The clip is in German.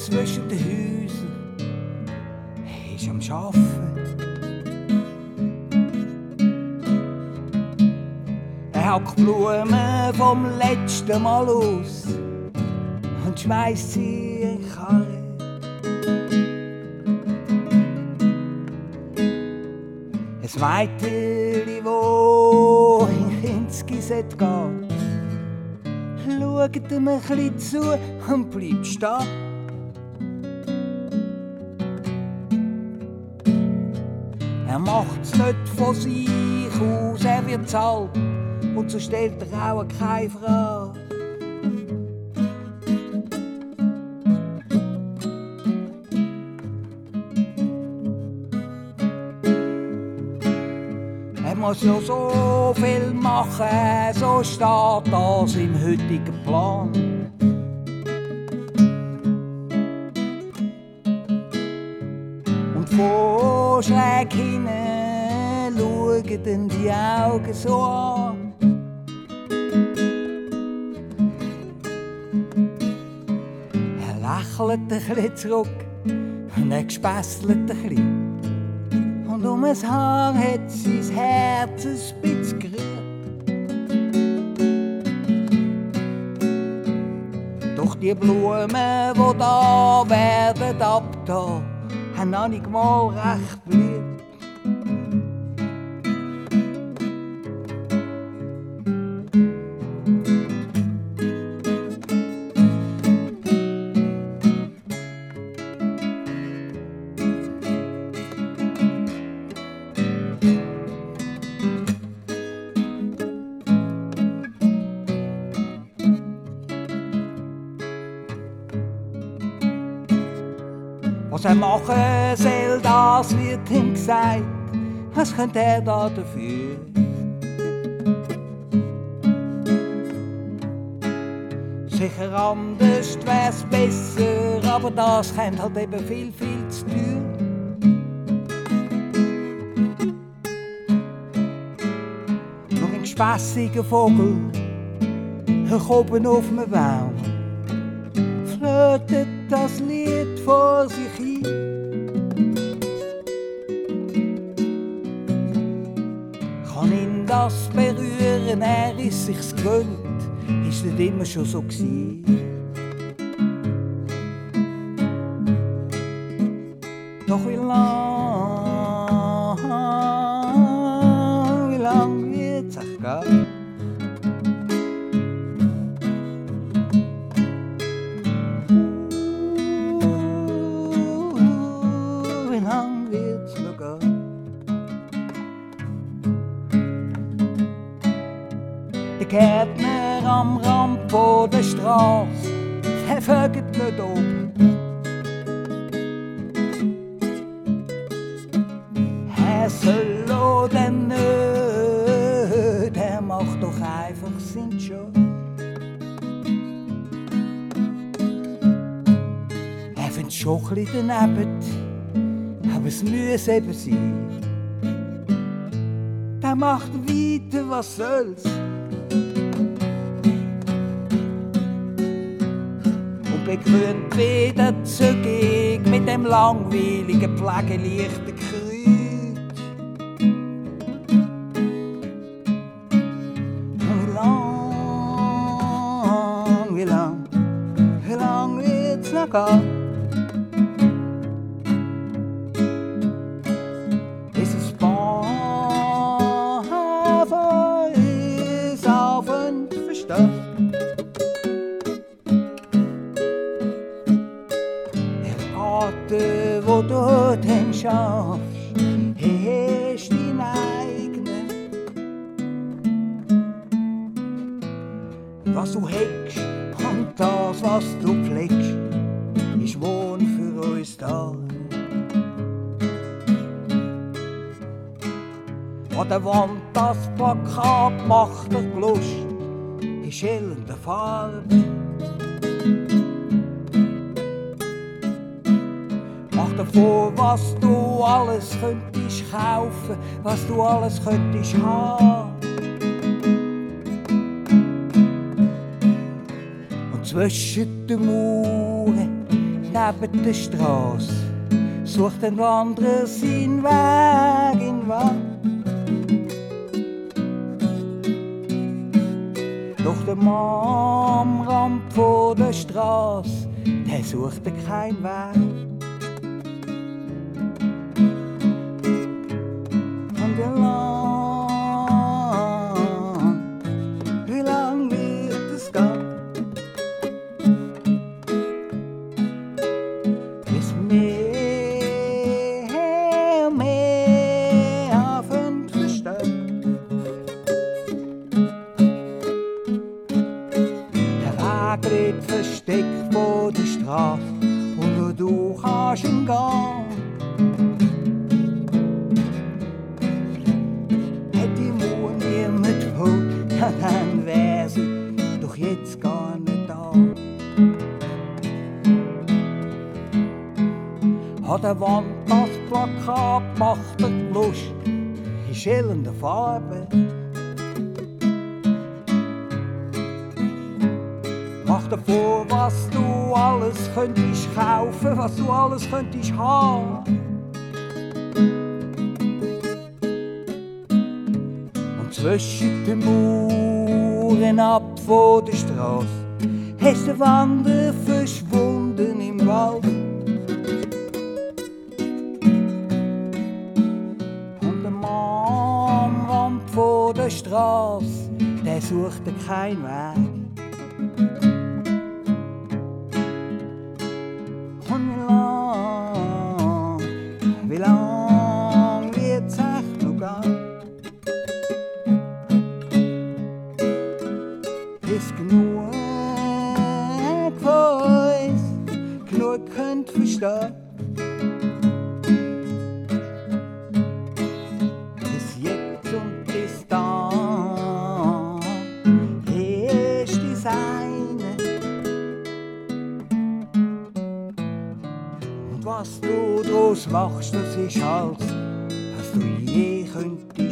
zwischen den Häusern ist am Arbeiten. Er hackt Blumen vom letzten Mal aus und schmeißt sie in die Karre. Ein Mädchen, das in Kinskis geht, schaut ihm ein bisschen zu und bleibt stehen. Er macht's nicht von sich aus, er wird alt und so stellt er auch keine Frage. Er muss ja so viel machen, so steht das im heutigen Plan. Und von schräg hinten schauen ihn die Augen so an. Er lächelt ein bisschen zurück und er gespässelt ein bisschen. Und um ein Haar hat sein Herz ein bisschen gerührt. Doch die Blumen, die da werden abgetan, haben noch nicht mal recht blüht. Was er machen soll, das wird ihm gesagt. Was könnte er da dafür? Sicher anders wär's besser, aber das kommt halt eben viel, viel zu teuer. Noch ein gespässiger Vogel, hoch oben auf dem Baum, flötet das Lied vor sich hin. Kann ihn das berühren, er ist sich's gewöhnt, ist nicht immer schon so gsi. Doch wie lang wird's auch gehen? Der Gärtner am Rand von der Straße, der folgt nicht oben. Er soll oder nicht, er macht doch einfach seinen Job. Er find's schon ein bisschen daneben, aber es muss eben sein. Der macht weiter, was soll's. Begrünt wieder zügig mit dem langweiligen, pflegeleichten Kreuz. Wie lang wird's noch gehen? Bis es Bahn ist auf und verstanden. Wo du den schaffst, hast dein eigenen. Was du hegst und das, was du pflegst, ist wohl für uns da. An der Wand das Plakat macht dir Lust in schillernder Farbe. Davon, was du alles könntest kaufen, was du alles könntest haben. Und zwischen den Mauern neben der Straße sucht ein Wanderer seinen Weg in den Wald. Doch der Mann am Rand vor der Straße, der suchte keinen Weg. Und wie lang wird es gehen, bis mehr anfangen zu verstehen. Der Weg liegt versteckt vor der Straße und nur du kannst ihn gehen. Dann wär sie doch jetzt gar nicht da. An der Wand das Plakat macht dir die Lust in schillernden Farben. Mach dir vor, was du alles könntest kaufen, was du alles könntest haben. Zwischen den Mauern ab von der Straße hast der Wanderer verschwunden im Wald. Und der Mann am Rand von der Straße, der suchte keinen Weg. Und wie lang wird's echt noch gehen? Ist genug von uns, genug könnt verstehen. Bis jetzt und bis dann ist das eine. Und was du draus machst, das ist alles, was du je könntest.